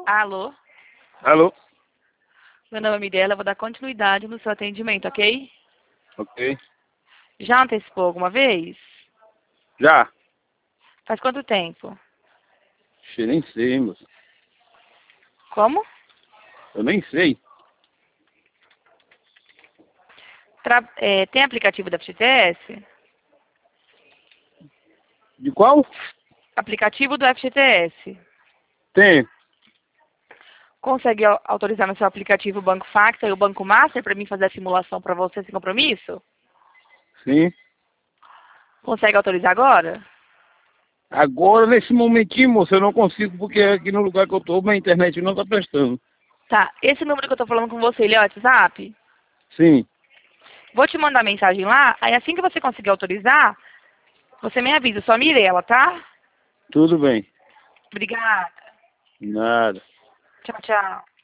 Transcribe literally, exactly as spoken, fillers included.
Alô? Alô? Meu nome é Mirella, eu vou dar continuidade no seu atendimento, ok? Ok. Já antecipou alguma vez? Já? Faz quanto tempo? Xe, nem sei, moço. Como? Eu nem sei. Tra- é, tem aplicativo da F G T S? De qual? Aplicativo do F G T S. Tem. Consegue au- autorizar no seu aplicativo o Banco Facta e o Banco Master para mim fazer a simulação para você sem compromisso? Sim. Consegue autorizar agora? Agora, nesse momentinho, moço, eu não consigo, porque aqui no lugar que eu tô, minha internet não tá prestando. Tá, esse número que eu tô falando com você, ele é o WhatsApp? Sim. Vou te mandar mensagem lá, aí assim que você conseguir autorizar, você me avisa, só Mirella, tá? Tudo bem. Obrigada. Nada. Tchau, tchau.